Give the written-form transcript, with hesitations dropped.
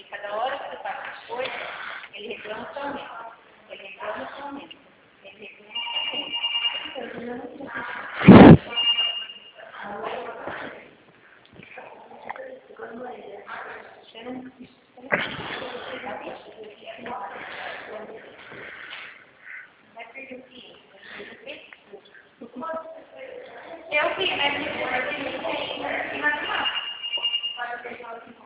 Porque cada hora que você faz as coisas, ele reclama o seu aumento. Ele reclama o seu aumento. Ele reclama o seu aumento. Eu vi, né?